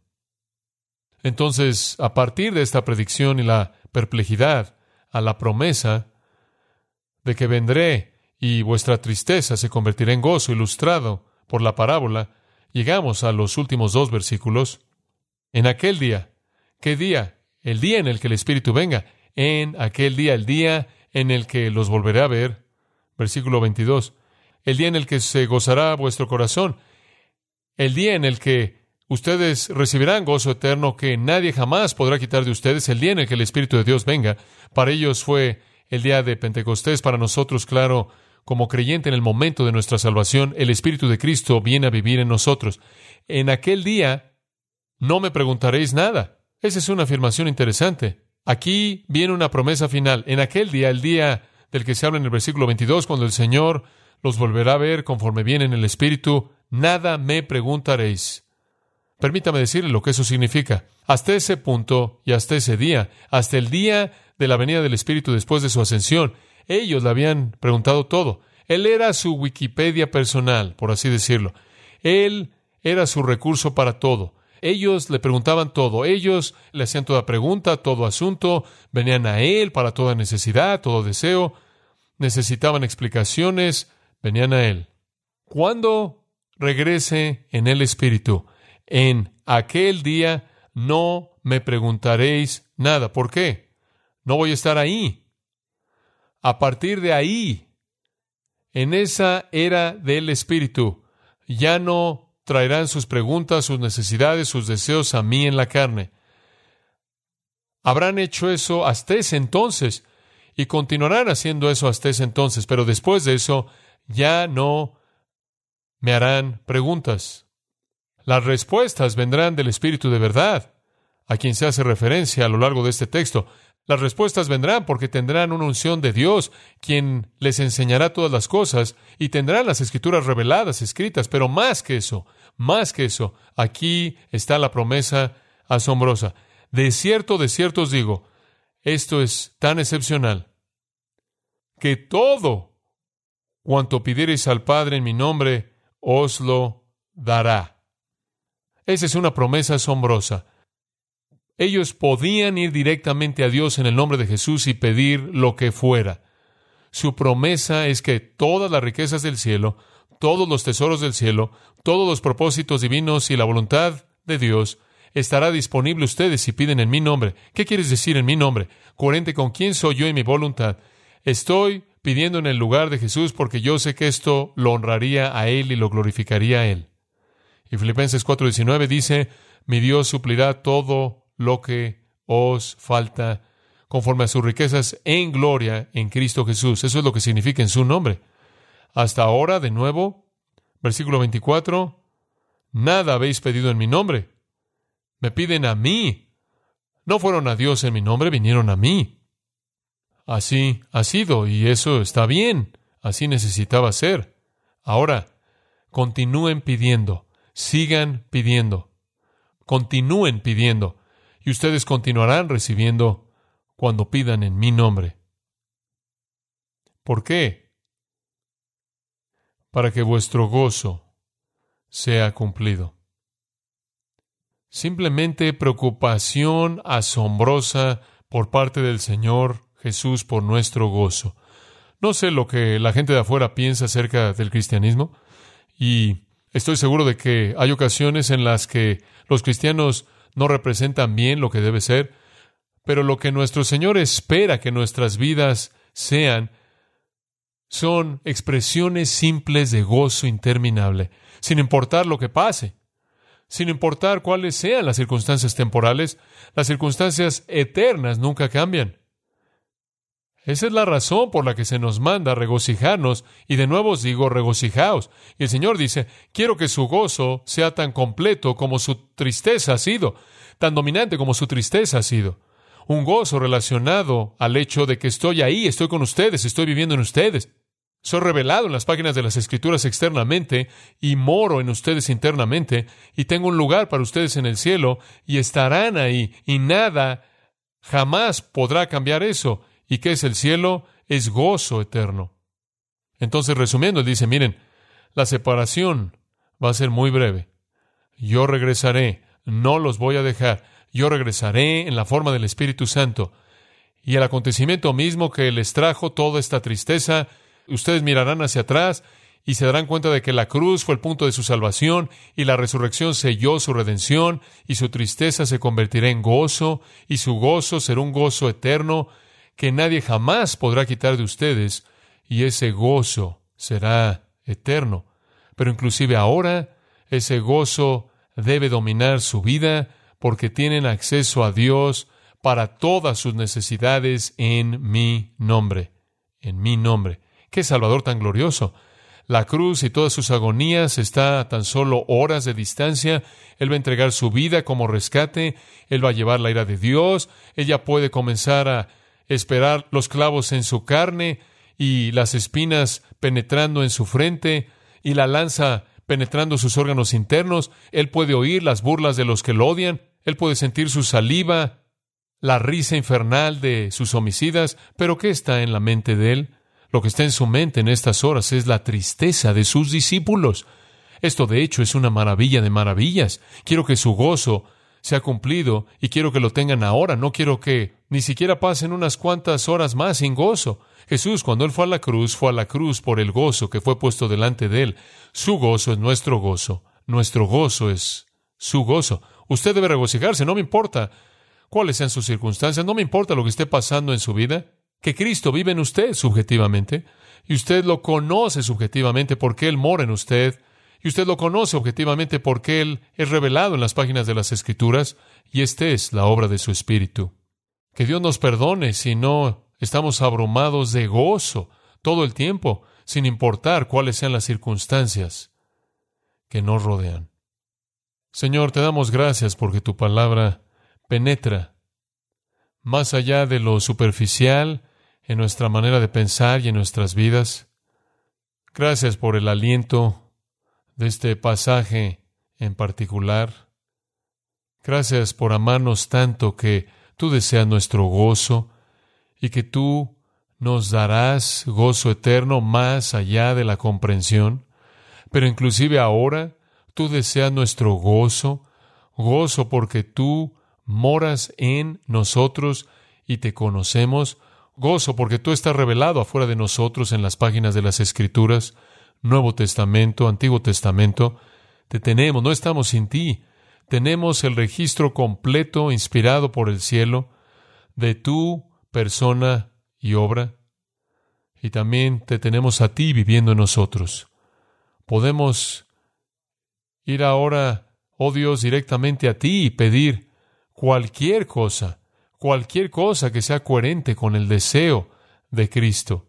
Entonces, a partir de esta predicción y la perplejidad a la promesa de que vendré y vuestra tristeza se convertirá en gozo, ilustrado por la parábola, llegamos a los últimos dos versículos. En aquel día, ¿qué día? El día en el que el Espíritu venga. En aquel día, el día en el que los volveré a ver. Versículo 22. El día en el que se gozará vuestro corazón. El día en el que ustedes recibirán gozo eterno que nadie jamás podrá quitar de ustedes. El día en el que el Espíritu de Dios venga. Para ellos fue el día de Pentecostés. Para nosotros, claro, como creyente en el momento de nuestra salvación, el Espíritu de Cristo viene a vivir en nosotros. En aquel día no me preguntaréis nada. Esa es una afirmación interesante. Aquí viene una promesa final. En aquel día, el día del que se habla en el versículo 22, cuando el Señor los volverá a ver conforme viene en el Espíritu, nada me preguntaréis. Permítame decirle lo que eso significa. Hasta ese punto y hasta ese día, hasta el día de la venida del Espíritu después de su ascensión, ellos le habían preguntado todo. Él era su Wikipedia personal, por así decirlo. Él era su recurso para todo. Ellos le preguntaban todo. Ellos le hacían toda pregunta, todo asunto. Venían a Él para toda necesidad, todo deseo. Necesitaban explicaciones. Venían a Él. Cuando regrese en el Espíritu, en aquel día no me preguntaréis nada. ¿Por qué? No voy a estar ahí. A partir de ahí, en esa era del Espíritu, ya no traerán sus preguntas, sus necesidades, sus deseos a mí en la carne. Habrán hecho eso hasta ese entonces y continuarán haciendo eso hasta ese entonces, pero después de eso ya no me harán preguntas. Las respuestas vendrán del Espíritu de verdad, a quien se hace referencia a lo largo de este texto. Las respuestas vendrán porque tendrán una unción de Dios, quien les enseñará todas las cosas, y tendrán las Escrituras reveladas, escritas, pero más que eso, aquí está la promesa asombrosa. De cierto os digo, esto es tan excepcional, que todo cuanto pidiereis al Padre en mi nombre, os lo dará. Esa es una promesa asombrosa. Ellos podían ir directamente a Dios en el nombre de Jesús y pedir lo que fuera. Su promesa es que todas las riquezas del cielo, todos los tesoros del cielo, todos los propósitos divinos y la voluntad de Dios estará disponible a ustedes si piden en mi nombre. ¿Qué quieres decir en mi nombre? Coherente con quién soy yo y mi voluntad. Estoy pidiendo en el lugar de Jesús porque yo sé que esto lo honraría a Él y lo glorificaría a Él. Y Filipenses 4:19 dice, mi Dios suplirá todo lo que os falta conforme a sus riquezas en gloria en Cristo Jesús. Eso es lo que significa en su nombre. Hasta ahora, de nuevo, versículo 24, nada habéis pedido en mi nombre. Me piden a mí. No fueron a Dios en mi nombre, vinieron a mí. Así ha sido, y eso está bien. Así necesitaba ser. Ahora, continúen pidiendo. Sigan pidiendo. Continúen pidiendo. Y ustedes continuarán recibiendo cuando pidan en mi nombre. ¿Por qué? Para que vuestro gozo sea cumplido. Simplemente preocupación asombrosa por parte del Señor Jesús por nuestro gozo. No sé lo que la gente de afuera piensa acerca del cristianismo, y estoy seguro de que hay ocasiones en las que los cristianos no representan bien lo que debe ser, pero lo que nuestro Señor espera que nuestras vidas sean son expresiones simples de gozo interminable, sin importar lo que pase, sin importar cuáles sean las circunstancias temporales. Las circunstancias eternas nunca cambian. Esa es la razón por la que se nos manda regocijarnos, y de nuevo os digo, regocijaos. Y el Señor dice, quiero que su gozo sea tan completo como su tristeza ha sido, tan dominante como su tristeza ha sido. Un gozo relacionado al hecho de que estoy ahí, estoy con ustedes, estoy viviendo en ustedes. Soy revelado en las páginas de las Escrituras externamente y moro en ustedes internamente, y tengo un lugar para ustedes en el cielo, y estarán ahí, y nada jamás podrá cambiar eso. ¿Y qué es el cielo? Es gozo eterno. Entonces, resumiendo, él dice, miren, la separación va a ser muy breve. Yo regresaré, no los voy a dejar. Yo regresaré en la forma del Espíritu Santo. Y el acontecimiento mismo que les trajo toda esta tristeza, ustedes mirarán hacia atrás y se darán cuenta de que la cruz fue el punto de su salvación, y la resurrección selló su redención, y su tristeza se convertirá en gozo, y su gozo será un gozo eterno que nadie jamás podrá quitar de ustedes, y ese gozo será eterno. Pero inclusive ahora, ese gozo debe dominar su vida, porque tienen acceso a Dios para todas sus necesidades en mi nombre. En mi nombre. ¡Qué Salvador tan glorioso! La cruz y todas sus agonías está a tan solo horas de distancia. Él va a entregar su vida como rescate. Él va a llevar la ira de Dios. Ella puede comenzar a esperar los clavos en su carne y las espinas penetrando en su frente y la lanza penetrando sus órganos internos. Él puede oír las burlas de los que lo odian. Él puede sentir su saliva, la risa infernal de sus homicidas. Pero ¿qué está en la mente de Él? Lo que está en su mente en estas horas es la tristeza de sus discípulos. Esto, de hecho, es una maravilla de maravillas. Quiero que su gozo sea cumplido y quiero que lo tengan ahora. No quiero que ni siquiera pasen unas cuantas horas más sin gozo. Jesús, cuando Él fue a la cruz por el gozo que fue puesto delante de Él. Su gozo es nuestro gozo. Nuestro gozo es su gozo. Usted debe regocijarse, no me importa cuáles sean sus circunstancias, no me importa lo que esté pasando en su vida, que Cristo vive en usted subjetivamente, y usted lo conoce subjetivamente porque Él mora en usted, y usted lo conoce objetivamente porque Él es revelado en las páginas de las Escrituras, y esta es la obra de su Espíritu. Que Dios nos perdone si no estamos abrumados de gozo todo el tiempo, sin importar cuáles sean las circunstancias que nos rodean. Señor, te damos gracias porque tu palabra penetra más allá de lo superficial en nuestra manera de pensar y en nuestras vidas. Gracias por el aliento de este pasaje en particular. Gracias por amarnos tanto que tú deseas nuestro gozo y que tú nos darás gozo eterno más allá de la comprensión. Pero inclusive ahora tú deseas nuestro gozo porque tú moras en nosotros y te conocemos, gozo porque tú estás revelado afuera de nosotros en las páginas de las Escrituras, Nuevo Testamento, Antiguo Testamento. Te tenemos, no estamos sin ti. Tenemos el registro completo, inspirado por el cielo, de tu persona y obra. Y también te tenemos a ti viviendo en nosotros. Podemos ir ahora, oh Dios, directamente a ti y pedir cualquier cosa que sea coherente con el deseo de Cristo,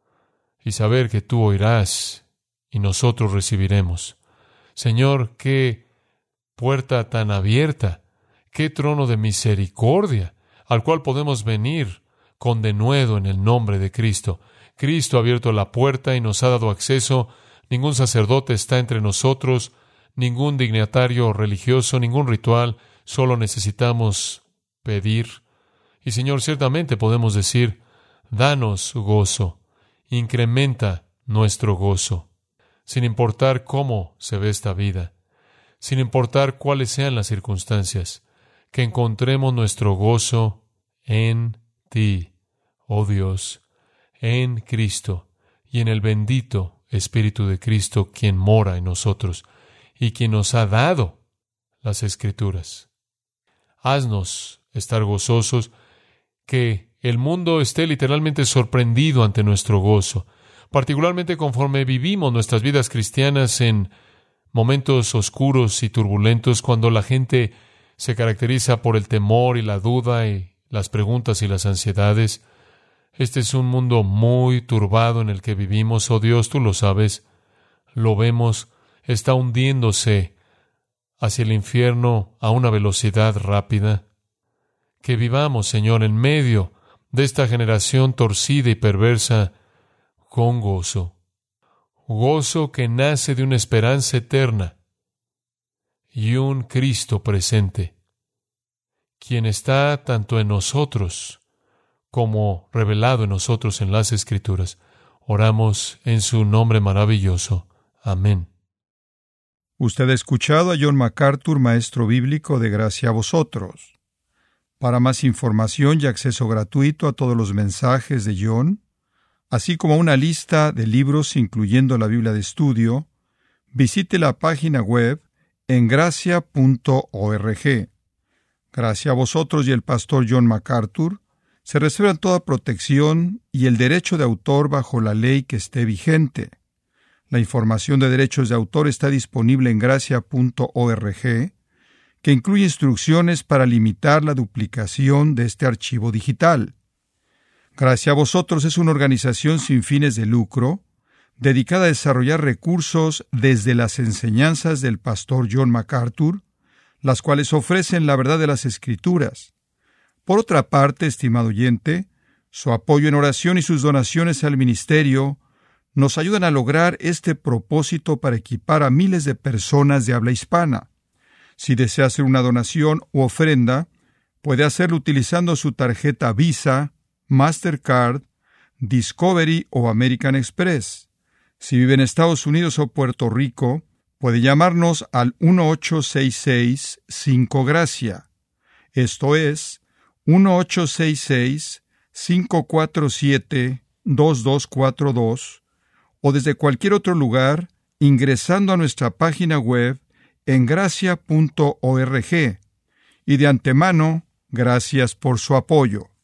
y saber que tú oirás y nosotros recibiremos. Señor, qué puerta tan abierta, qué trono de misericordia al cual podemos venir con denuedo en el nombre de Cristo. Cristo ha abierto la puerta y nos ha dado acceso. Ningún sacerdote está entre nosotros, ningún dignatario religioso, ningún ritual. Solo necesitamos pedir. Y Señor, ciertamente podemos decir, danos gozo, incrementa nuestro gozo, sin importar cómo se ve esta vida, sin importar cuáles sean las circunstancias, que encontremos nuestro gozo en ti, oh Dios, en Cristo y en el bendito Espíritu de Cristo, quien mora en nosotros y quien nos ha dado las Escrituras. Haznos estar gozosos, que el mundo esté literalmente sorprendido ante nuestro gozo, particularmente conforme vivimos nuestras vidas cristianas en momentos oscuros y turbulentos, cuando la gente se caracteriza por el temor y la duda y las preguntas y las ansiedades. Este es un mundo muy turbado en el que vivimos, oh Dios, tú lo sabes, lo vemos, está hundiéndose hacia el infierno a una velocidad rápida. Que vivamos, Señor, en medio de esta generación torcida y perversa con gozo. Gozo que nace de una esperanza eterna y un Cristo presente, quien está tanto en nosotros como revelado en nosotros en las Escrituras. Oramos en su nombre maravilloso. Amén. Usted ha escuchado a John MacArthur, maestro bíblico de Gracia a Vosotros. Para más información y acceso gratuito a todos los mensajes de John, así como una lista de libros incluyendo la Biblia de estudio, visite la página web en gracia.org. Gracia a Vosotros y el pastor John MacArthur se reservan toda protección y el derecho de autor bajo la ley que esté vigente. La información de derechos de autor está disponible en gracia.org, que incluye instrucciones para limitar la duplicación de este archivo digital. Gracia a Vosotros es una organización sin fines de lucro, dedicada a desarrollar recursos desde las enseñanzas del pastor John MacArthur, las cuales ofrecen la verdad de las Escrituras. Por otra parte, estimado oyente, su apoyo en oración y sus donaciones al ministerio nos ayudan a lograr este propósito para equipar a miles de personas de habla hispana. Si desea hacer una donación u ofrenda, puede hacerlo utilizando su tarjeta Visa, Mastercard, Discovery o American Express. Si vive en Estados Unidos o Puerto Rico, puede llamarnos al 1-866-5-GRACIA. Esto es 1-866-547-2242 o desde cualquier otro lugar ingresando a nuestra página web en gracia.org. Y de antemano, gracias por su apoyo.